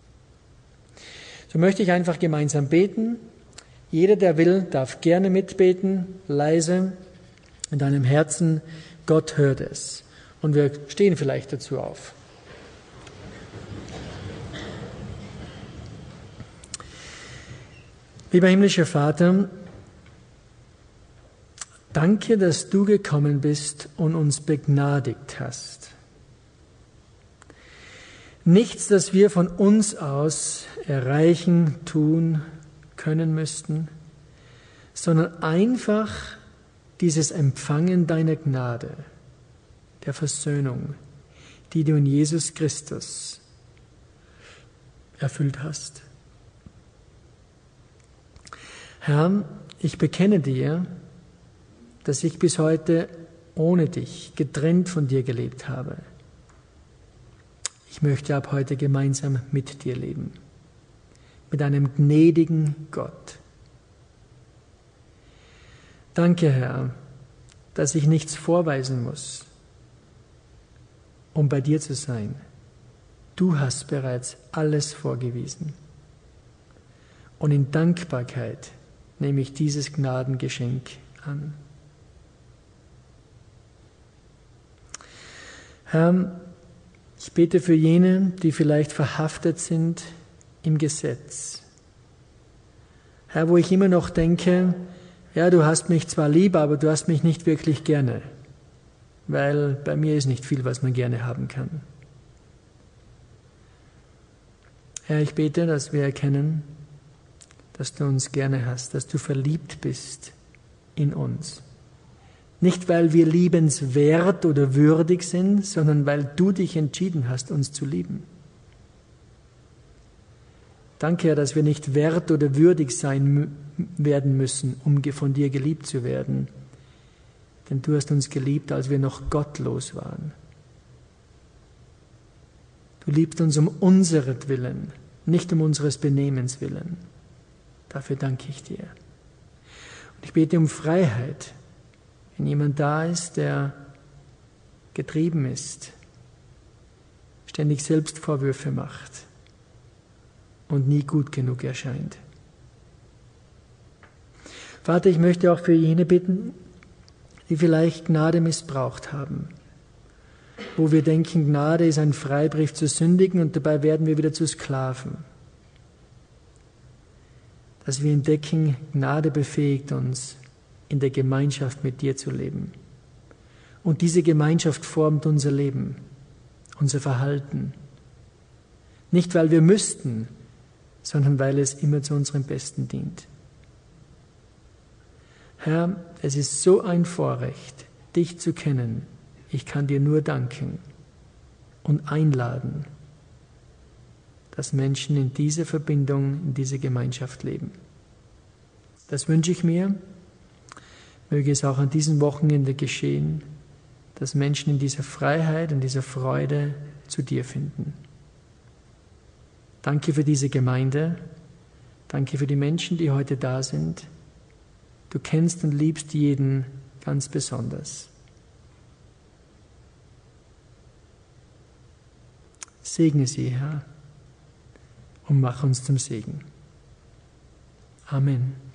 So möchte ich einfach gemeinsam beten. Jeder, der will, darf gerne mitbeten, leise, in deinem Herzen. Gott hört es. Und wir stehen vielleicht dazu auf. Lieber himmlischer Vater, Danke, dass du gekommen bist und uns begnadigt hast. Nichts, das wir von uns aus erreichen, tun können müssten, sondern einfach dieses Empfangen deiner Gnade, der Versöhnung, die du in Jesus Christus erfüllt hast. Herr, ich bekenne dir, dass ich bis heute ohne dich, getrennt von dir gelebt habe. Ich möchte ab heute gemeinsam mit dir leben, mit einem gnädigen Gott. Danke, Herr, dass ich nichts vorweisen muss, um bei dir zu sein. Du hast bereits alles vorgewiesen. Und in Dankbarkeit nehme ich dieses Gnadengeschenk an. Herr, ich bete für jene, die vielleicht verhaftet sind im Gesetz. Herr, wo ich immer noch denke, ja, du hast mich zwar lieb, aber du hast mich nicht wirklich gerne, weil bei mir ist nicht viel, was man gerne haben kann. Herr, ich bete, dass wir erkennen, dass du uns gerne hast, dass du verliebt bist in uns. Nicht, weil wir liebenswert oder würdig sind, sondern weil du dich entschieden hast, uns zu lieben. Danke, Herr, dass wir nicht wert oder würdig sein werden müssen, um von dir geliebt zu werden. Denn du hast uns geliebt, als wir noch gottlos waren. Du liebst uns um unseretwillen, nicht um unseres Benehmens willen. Dafür danke ich dir. Und ich bete um Freiheit. Wenn jemand da ist, der getrieben ist, ständig Selbstvorwürfe macht und nie gut genug erscheint. Vater, ich möchte auch für jene bitten, die vielleicht Gnade missbraucht haben, wo wir denken, Gnade ist ein Freibrief zu sündigen und dabei werden wir wieder zu Sklaven. Dass wir entdecken, Gnade befähigt uns, in der Gemeinschaft mit dir zu leben. Und diese Gemeinschaft formt unser Leben, unser Verhalten. Nicht, weil wir müssten, sondern weil es immer zu unserem Besten dient. Herr, es ist so ein Vorrecht, dich zu kennen. Ich kann dir nur danken und einladen, dass Menschen in dieser Verbindung, in dieser Gemeinschaft leben. Das wünsche ich mir. Möge es auch an diesem Wochenende geschehen, dass Menschen in dieser Freiheit und dieser Freude zu dir finden. Danke für diese Gemeinde. Danke für die Menschen, die heute da sind. Du kennst und liebst jeden ganz besonders. Segne sie, Herr, und mach uns zum Segen. Amen.